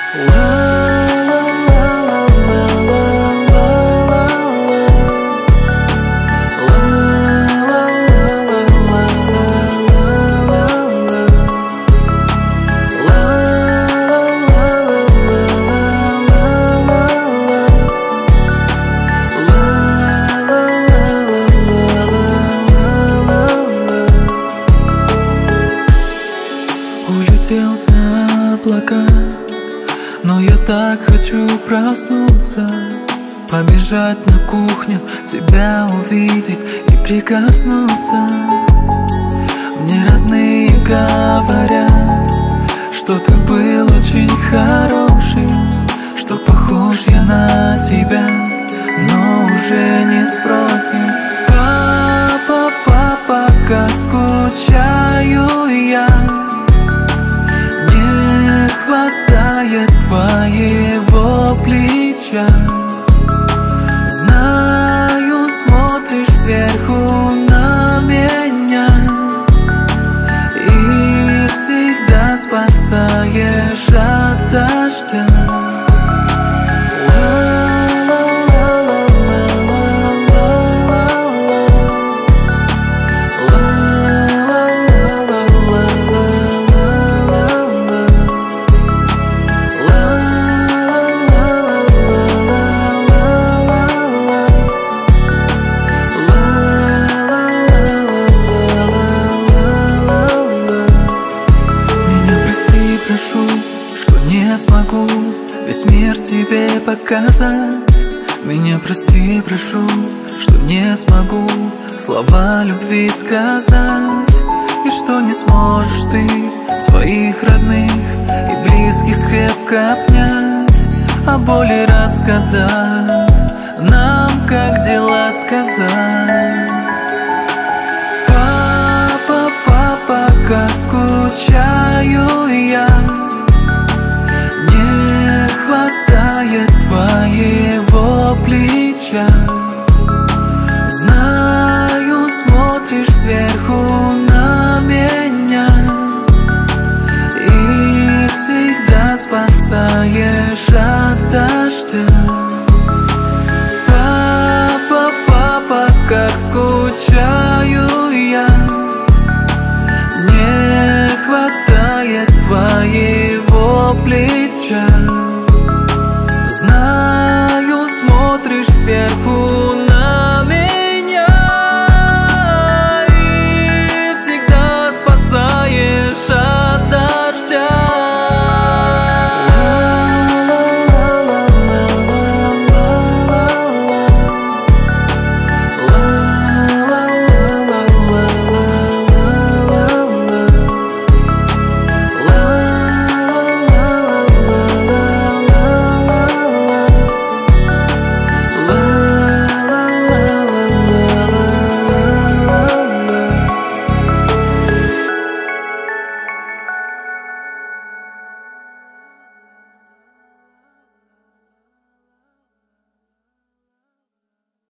Улетел за облака, но я так хочу проснуться, побежать на кухню, тебя увидеть и прикоснуться. Мне родные говорят, что ты был очень хороший, что похож я на тебя, но уже не спросим. Папа, папа, как скучаю я, не хватает твоего плеча. Знаю, смотришь сверху на меня и всегда спасаешь от дождя. Прошу, что не смогу весь мир тебе показать. Меня прости, прошу, что не смогу слова любви сказать. И что не сможешь ты своих родных и близких крепко обнять, о боли рассказать, нам как дела сказать. Папа, папа, как скучаю я, не хватает твоего плеча. Знаю, смотришь сверху на меня и всегда спасаешь от дождя. Папа, папа, как скучаю я,